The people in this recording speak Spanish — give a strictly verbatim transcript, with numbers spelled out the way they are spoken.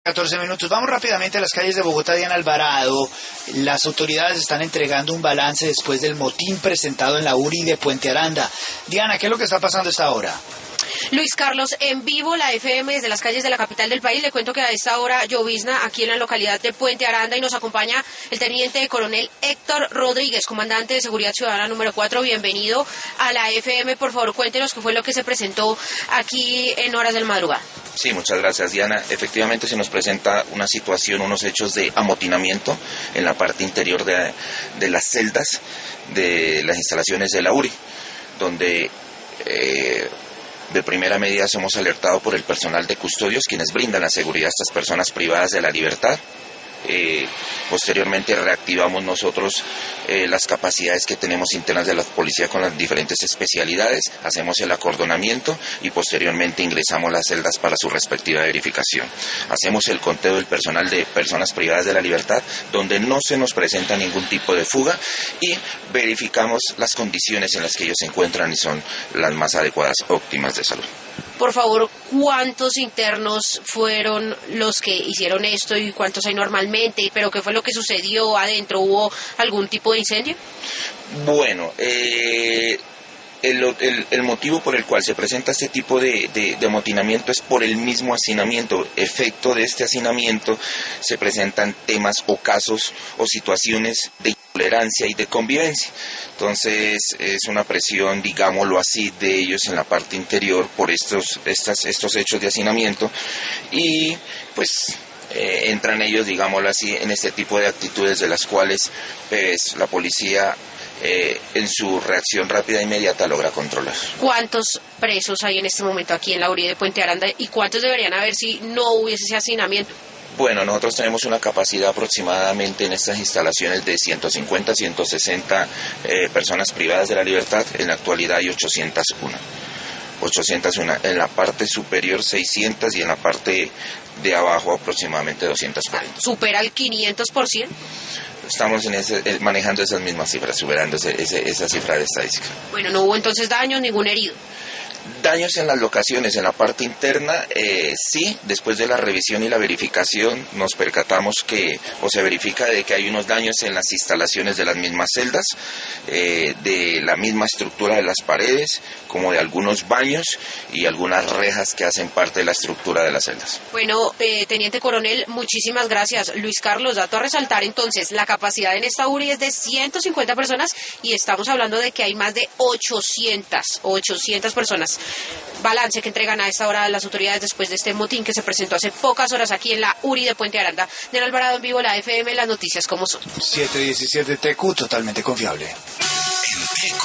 catorce minutos. Vamos rápidamente a las calles de Bogotá. Diana Alvarado, las autoridades están entregando un balance después del motín presentado en la U R I de Puente Aranda. Diana, ¿qué es lo que está pasando a esta hora? Luis Carlos, en vivo la F M desde las calles de la capital del país. Le cuento que a esta hora llovizna aquí en la localidad de Puente Aranda y nos acompaña el teniente coronel Héctor Rodríguez, comandante de Seguridad Ciudadana número cuatro. Bienvenido a la F M. Por favor, cuéntenos qué fue lo que se presentó aquí en horas del madrugada. Sí, muchas gracias, Diana. Efectivamente se nos presenta una situación, unos hechos de amotinamiento en la parte interior de, de las celdas de las instalaciones de la U R I, donde eh, de primera medida somos alertados por el personal de custodios, quienes brindan la seguridad a estas personas privadas de la libertad. Eh, posteriormente reactivamos nosotros eh, las capacidades que tenemos internas de la policía con las diferentes especialidades, hacemos el acordonamiento y posteriormente ingresamos las celdas para su respectiva verificación. Hacemos el conteo del personal de personas privadas de la libertad donde no se nos presenta ningún tipo de fuga y verificamos las condiciones en las que ellos se encuentran y son las más adecuadas, óptimas de salud. Por favor, ¿cuántos internos fueron los que hicieron esto y cuántos hay normalmente? ¿Pero qué fue lo que sucedió adentro? ¿Hubo algún tipo de incendio? Bueno, eh... El, el, el motivo por el cual se presenta este tipo de, de, de amotinamiento es por el mismo hacinamiento. Efecto de este hacinamiento se presentan temas o casos o situaciones de intolerancia y de convivencia. Entonces es una presión, digámoslo así, de ellos en la parte interior por estos, estas, estos hechos de hacinamiento y pues eh, entran ellos, digámoslo así, en este tipo de actitudes de las cuales pues, la policía Eh, en su reacción rápida e inmediata logra controlar. ¿Cuántos presos hay en este momento aquí en la U R I de Puente Aranda y cuántos deberían haber si no hubiese ese hacinamiento? Bueno, nosotros tenemos una capacidad aproximadamente en estas instalaciones de ciento cincuenta, ciento sesenta eh, personas privadas de la libertad. En la actualidad hay ochocientos uno. ochocientos uno, en la parte superior seiscientos y en la parte de abajo aproximadamente doscientos cuarenta. ¿Supera el quinientos por ciento? Estamos en ese, manejando esas mismas cifras, superando ese, ese, esa cifra de estadística. Bueno, no hubo entonces daños, ningún herido. Daños en las locaciones, en la parte interna, eh, sí, después de la revisión y la verificación nos percatamos que, o se verifica de que hay unos daños en las instalaciones de las mismas celdas, eh, de la misma estructura de las paredes, como de algunos baños y algunas rejas que hacen parte de la estructura de las celdas. Bueno, eh, Teniente Coronel, muchísimas gracias. Luis Carlos, dato a resaltar entonces, la capacidad en esta U R I es de ciento cincuenta personas y estamos hablando de que hay más de ochocientas personas. Balance que entregan a esta hora las autoridades después de este motín que se presentó hace pocas horas aquí en la U R I de Puente Aranda. Diana Alvarado en vivo, la F M, las noticias como son. siete diecisiete T Q, totalmente confiable.